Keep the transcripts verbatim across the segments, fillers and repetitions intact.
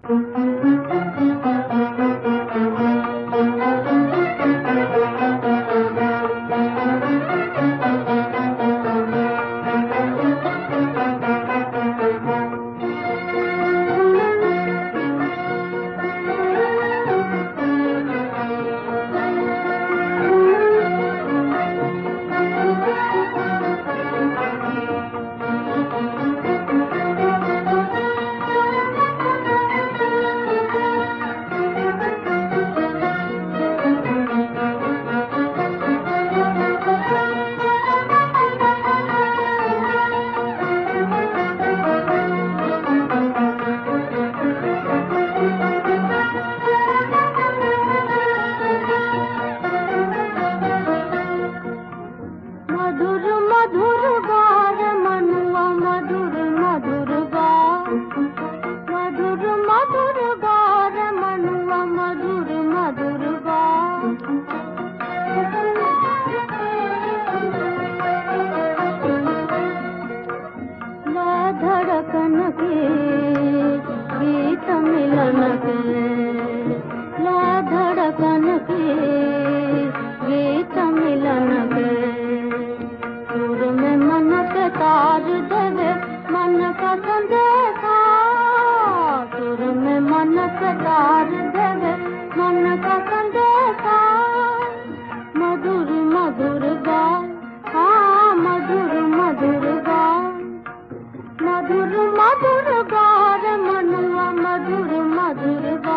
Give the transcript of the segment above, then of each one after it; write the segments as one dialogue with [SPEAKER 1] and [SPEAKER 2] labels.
[SPEAKER 1] धड़कन के गीत मिलन के, ला धड़कन के गीत मिलन के, सुर में मन के तार देवे मन का संदेशा, सुर में मन के तार देवे मन का संदेशा, मधुर मधुर गा, हाँ मधुर मधुर गा, मधुर मधुर गा रे मनुआ मधुर मधुर गा।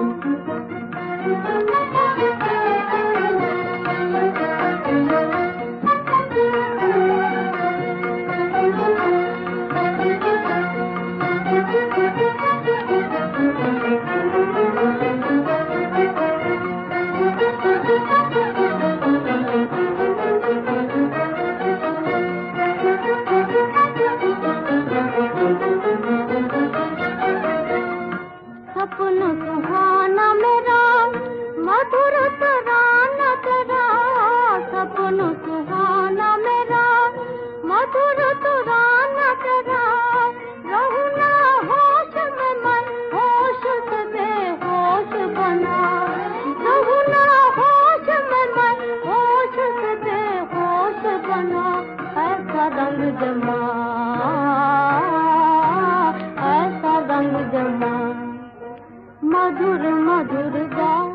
[SPEAKER 1] सपन सुहाना मेरा मधुर तराना तेरा, सपन सुहाना मेरा मधुर तराना तेरा, रहूं ना होश में मैं होश से बेहोश बना, रहूं ना होश में मैं होश से बेहोश बना, ऐसा रंग जमा ऐसा रंग जमा, मधुर मधुर गा।